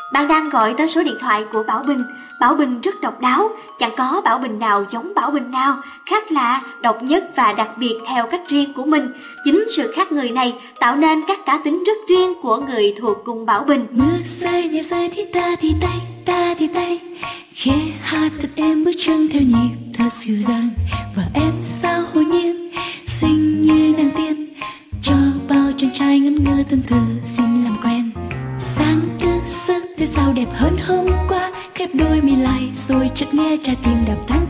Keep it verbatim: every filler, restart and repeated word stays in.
Bạn đang gọi tới số điện thoại của Bảo Bình. Bảo Bình rất độc đáo, chẳng có Bảo Bình nào giống Bảo Bình nào, khác lạ, độc nhất và đặc biệt theo cách riêng của mình. Chính sự khác người này tạo nên các cá tính rất riêng của người thuộc cùng Bảo Bình. Mưa rơi nhẹ rơi thì ta thì tay, ta thì tay, khẽ hát thật êm bước chân theo nhịp thật dịu dàng. Và em sao hồn nhiên xinh như nàng tiên, cho bao chàng trai ngẩn ngơ thân thờ xin làm quen. Sáng thứ sức thế sao đẹp hơn hôm qua, khép đôi mi lại rồi chợt nghe trái tim đập thắng